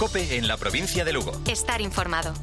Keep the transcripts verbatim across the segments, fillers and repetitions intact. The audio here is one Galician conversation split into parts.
COPE en la provincia de Lugo. Estar informado.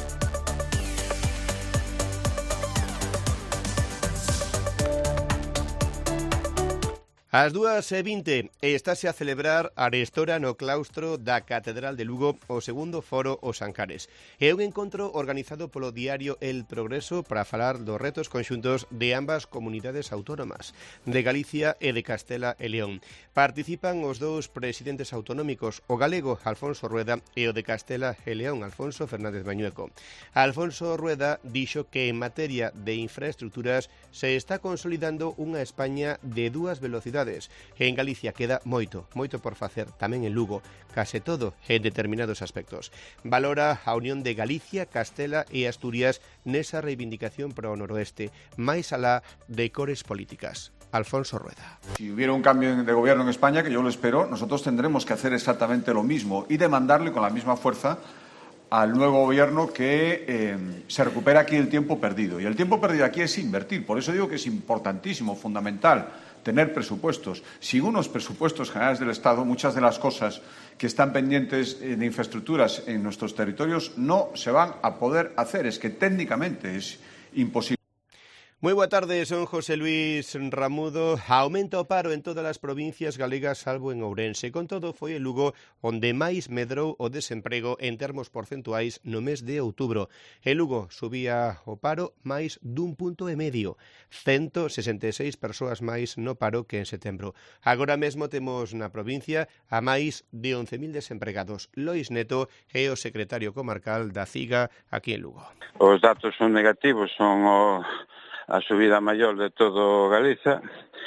Ás dúas e vinte estáse a celebrar arestora no claustro da Catedral de Lugo o segundo foro Os Ancares. É un encontro organizado polo diario El Progreso para falar dos retos conxuntos de ambas comunidades autónomas, de Galicia e de Castela e León. Participan os dous presidentes autonómicos, o galego Alfonso Rueda e o de Castela e León, Alfonso Fernández Mañueco. Alfonso Rueda dixo que en materia de infraestructuras se está consolidando unha España de dúas velocidades. En Galicia queda moito, moito por facer, tamén en Lugo, case todo en determinados aspectos. Valora a unión de Galicia, Castela e Asturias nesa reivindicación para o noroeste, máis alá de cores políticas. Alfonso Rueda. Si hubiera un cambio de gobierno en España, que yo lo espero, nosotros tendremos que hacer exactamente lo mismo y demandarle con la misma fuerza al nuevo gobierno que eh, se recupera aquí el tiempo perdido. Y el tiempo perdido aquí es invertir. Por eso digo que es importantísimo, fundamental, tener presupuestos. Sin unos presupuestos generales del Estado, muchas de las cosas que están pendientes de infraestructuras en nuestros territorios no se van a poder hacer. Es que técnicamente es imposible. Moi boa tarde, son José Luis Ramudo. Aumenta o paro en todas as provincias galegas salvo en Ourense. Con todo, foi en Lugo onde máis medrou o desemprego en termos porcentuais no mes de outubro. En Lugo subía o paro máis dun punto e medio. ciento sesenta e seis persoas máis no paro que en setembro. Agora mesmo temos na provincia a máis de once mil desempregados. Lois Neto é o secretario comarcal da CIGA aquí en Lugo. Os datos son negativos, son o... a subida maior de todo Galiza,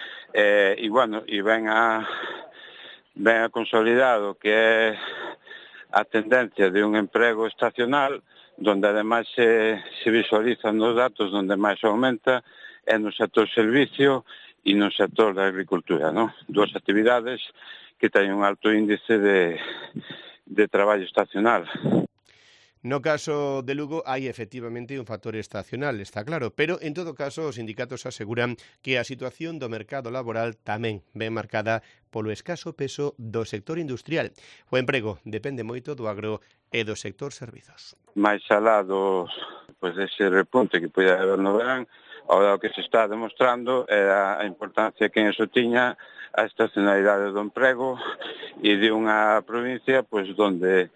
eh, e, bueno, e ven a, ven a consolidado que é a tendencia de un emprego estacional, donde ademais se, se visualizan nos datos, donde máis aumenta, é no sector servicio e no sector da agricultura, ¿no? Duas actividades que teñen un alto índice de, de traballo estacional. No caso de Lugo hai efectivamente un factor estacional, está claro, pero en todo caso os sindicatos aseguran que a situación do mercado laboral tamén ven marcada polo escaso peso do sector industrial. O emprego depende moito do agro e do sector servizos. Mais alá do, pues, dese repunte que pode haber no verán, ahora o que se está demostrando é a importancia que en eso tiña a estacionalidade do emprego e de unha provincia pues, donde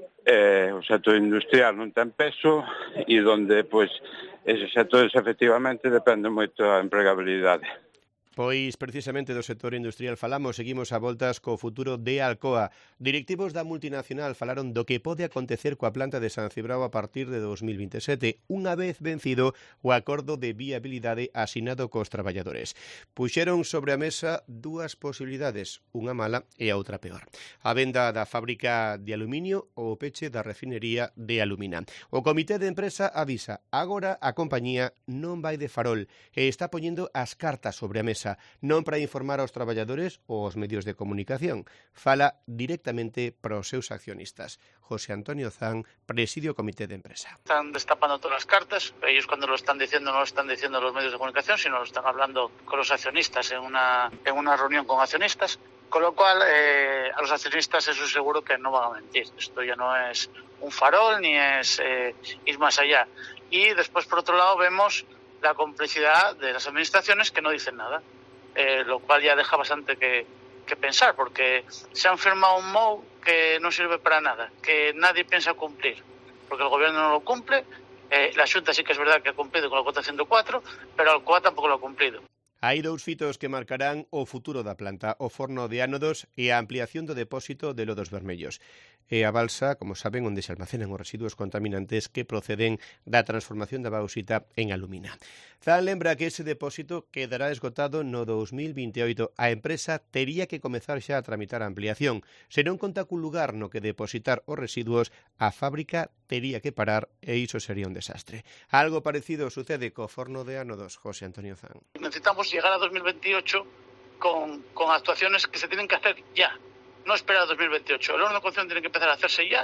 Eh, o sector industrial non ten peso e donde, pois, eses sectores efectivamente dependen moito da empregabilidade. Pois precisamente do sector industrial falamos, seguimos a voltas co futuro de Alcoa. Directivos da multinacional falaron do que pode acontecer coa planta de San Cibrao a partir de dos mil vinte e sete, unha vez vencido o acordo de viabilidade asinado cos traballadores. Puxeron sobre a mesa dúas posibilidades, unha mala e a outra peor. A venda da fábrica de aluminio ou o peche da refinería de Alumina. O comité de empresa avisa, agora a compañía non vai de farol e está poñendo as cartas sobre a mesa, non para informar aos traballadores ou aos medios de comunicación. Fala directamente para os seus accionistas. José Antonio Zan preside o comité de empresa. Están destapando todas las cartas, ellos cuando lo están diciendo no lo están diciendo a los medios de comunicación, sino lo están hablando con los accionistas en una, en una reunión con accionistas, con lo cual eh, a los accionistas eso seguro que no van a mentir. Esto ya no es un farol ni es eh, ir más allá. Y después, por otro lado, vemos la complicidad de las administraciones que no dicen nada, eh, lo cual ya deja bastante que, que pensar, porque se han firmado un M O U que no sirve para nada, que nadie piensa cumplir, porque el gobierno no lo cumple, eh, la Xunta sí que es verdad que ha cumplido con la cuota ciento cuatro, pero Alcoa tampoco lo ha cumplido. Hai dous fitos que marcarán o futuro da planta, o forno de ánodos e a ampliación do depósito de lodos vermellos. E a balsa, como saben, onde se almacenan os residuos contaminantes que proceden da transformación da bauxita en alumina. Zan lembra que ese depósito quedará esgotado no dos mil vinte e oito. A empresa tería que comezar xa a tramitar a ampliación. Se non conta cun lugar no que depositar os residuos, a fábrica tería que parar e iso sería un desastre. Algo parecido sucede co forno de ánodos, José Antonio Zan. Necesitamos llegar a dos mil veintiocho con, con actuaciones que se tienen que hacer ya, no esperar a dos mil veintiocho. El horno de cocción tiene que empezar a hacerse ya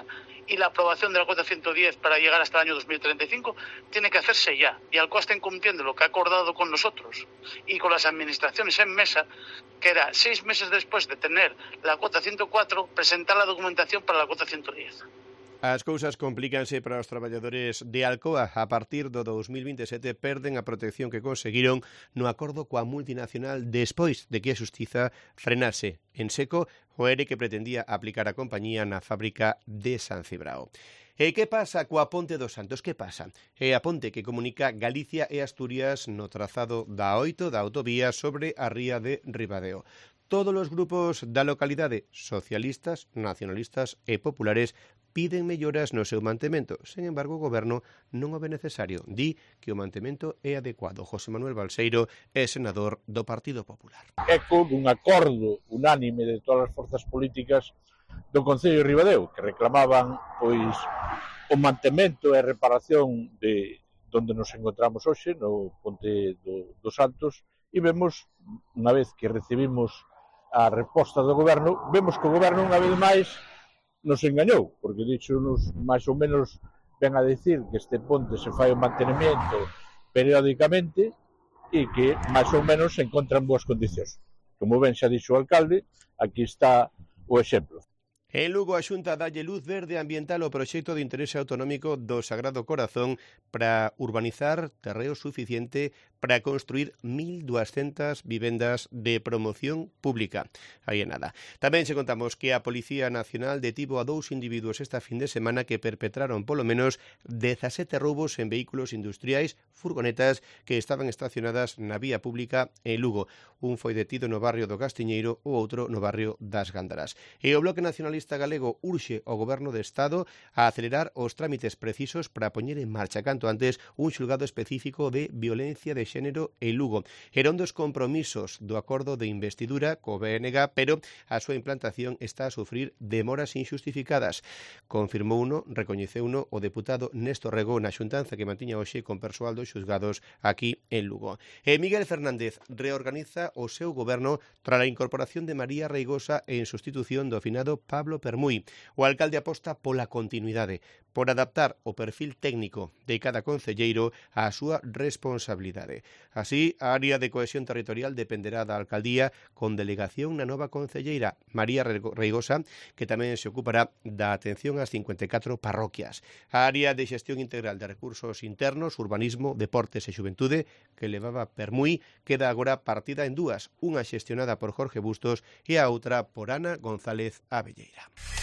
y la aprobación de la cuota ciento diez para llegar hasta el año dos mil treinta y cinco tiene que hacerse ya. Y Alcoa está incumpliendo lo que ha acordado con nosotros y con las administraciones en mesa, que era seis meses después de tener la cuota ciento cuatro, presentar la documentación para la cuota ciento diez. As cousas complícanse para os traballadores de Alcoa. A partir do dos mil vinte e sete perden a protección que conseguiron no acordo coa multinacional despois de que a xustiza frenase en seco o ere que pretendía aplicar a compañía na fábrica de San Cibrao. E que pasa coa Ponte dos Santos? Que pasa? É a ponte que comunica Galicia e Asturias no trazado da oito da autovía sobre a ría de Ribadeo. Todos os grupos da localidade, socialistas, nacionalistas e populares, piden melloras no seu mantemento. Sen embargo, o Goberno non o ve necesario. Di que o mantemento é adecuado. José Manuel Balseiro é senador do Partido Popular. Eco dun acordo unánime de todas as forzas políticas do Concello de Ribadeo, que reclamaban pois o mantemento e reparación de onde nos encontramos hoxe, no Ponte do, dos Santos, e vemos, unha vez que recibimos a resposta do Goberno, vemos que o Goberno unha vez máis nos engañou, porque dixonos máis ou menos ven a decir que este ponte se fai o mantenimiento periódicamente e que máis ou menos se encontra en boas condicións. Como ben xa dixo o alcalde, aquí está o exemplo. En Lugo, a Xunta dalle luz verde ambiental ao proxecto de interese autonómico do Sagrado Corazón para urbanizar terreo suficiente para construir mil duascentas vivendas de promoción pública. Aí é nada. Tamén se contamos que a Policía Nacional detivo a dous individuos esta fin de semana que perpetraron polo menos dezasete roubos en vehículos industriais, furgonetas que estaban estacionadas na vía pública en Lugo. Un foi detido no barrio do Castiñeiro, o outro no barrio das Gándaras. E o Bloque Nacionalista galego urxe ao Goberno de Estado a acelerar os trámites precisos para poñer en marcha canto antes un xulgado específico de violencia de xénero en Lugo. Era un dos compromisos do acordo de investidura co B N G, pero a súa implantación está a sufrir demoras injustificadas. Confirmou uno, recoñeceu uno o deputado Néstor Rego na xuntanza que mantiña hoxe con persoal dos xulgados aquí en Lugo. E Miguel Fernández reorganiza o seu goberno tras a incorporación de María Reigosa en sustitución do finado Pablo Permuy. O alcalde aposta pola continuidade, por adaptar o perfil técnico de cada concelleiro á súa responsabilidade. Así, a área de cohesión territorial dependerá da alcaldía con delegación na nova concelleira María Reigosa, que tamén se ocupará da atención ás cincuenta e catro parroquias. A área de xestión integral de recursos internos, urbanismo, deportes e xuventude, que levaba Permuy, queda agora partida en dúas, unha xestionada por Jorge Bustos e a outra por Ana González Abelleira.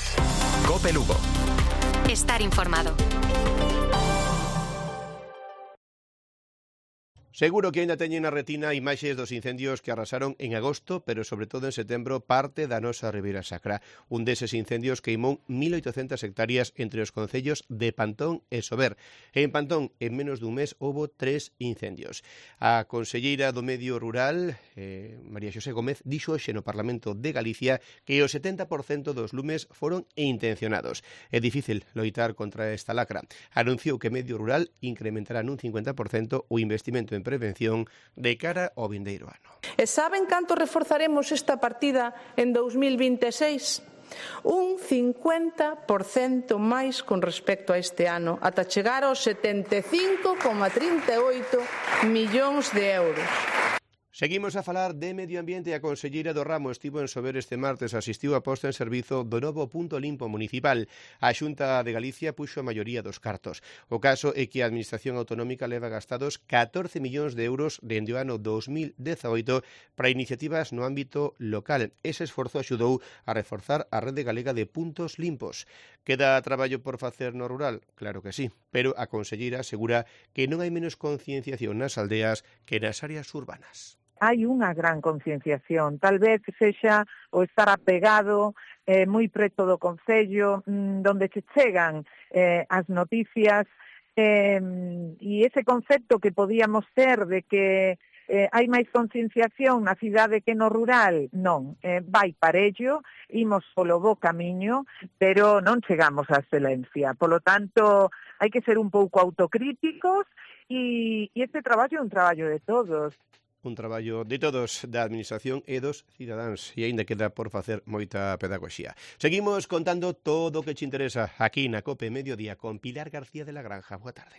COPE Lugo. Estar informado. Seguro que aínda teñen na retina imaxes dos incendios que arrasaron en agosto, pero sobre todo en setembro, parte da nosa Ribeira Sacra. Un deses incendios queimou mil oitocentas hectáreas entre os concellos de Pantón e Sober. En Pantón, en menos dun mes, houbo tres incendios. A conselleira do Medio Rural, eh, María Xosé Gómez, dixo hoxe no Parlamento de Galicia que o setenta por cento dos lumes foron intencionados. É difícil loitar contra esta lacra. Anunciou que Medio Rural incrementará nun cincuenta por cento o investimento en prevención de cara ao vindeiro ano. E saben canto reforzaremos esta partida en dous mil vinte e seis? Un cincuenta por cento máis con respecto a este ano, ata chegar aos setenta e cinco coma trinta e oito millóns de euros. Seguimos a falar de medio ambiente e a conselleira do ramo estivo en Sober este martes, asistiu a posta en servizo do novo punto limpo municipal. A Xunta de Galicia puxo a maioría dos cartos. O caso é que a Administración Autonómica leva gastados catorce millóns de euros dende o ano dos mil dezaoito para iniciativas no ámbito local. Ese esforzo axudou a reforzar a rede galega de puntos limpos. Queda traballo por facer no rural? Claro que sí, pero a conselleira asegura que non hai menos concienciación nas aldeas que nas áreas urbanas. Hai unha gran concienciación, tal vez sexa o estar apegado eh, moi preto do Concello, mm, donde se chegan eh, as noticias, eh, e ese concepto que podíamos ter de que eh, hai máis concienciación na cidade que no rural, non, eh, vai parello, imos polo bo camiño, pero non chegamos á excelencia. Polo tanto, hai que ser un pouco autocríticos e, e este traballo é un traballo de todos. un traballo de todos, da Administración e dos cidadáns, e aínda queda por facer moita pedagogía. Seguimos contando todo o que che interesa aquí na COPE Mediodía con Pilar García de la Granja. Boa tarde.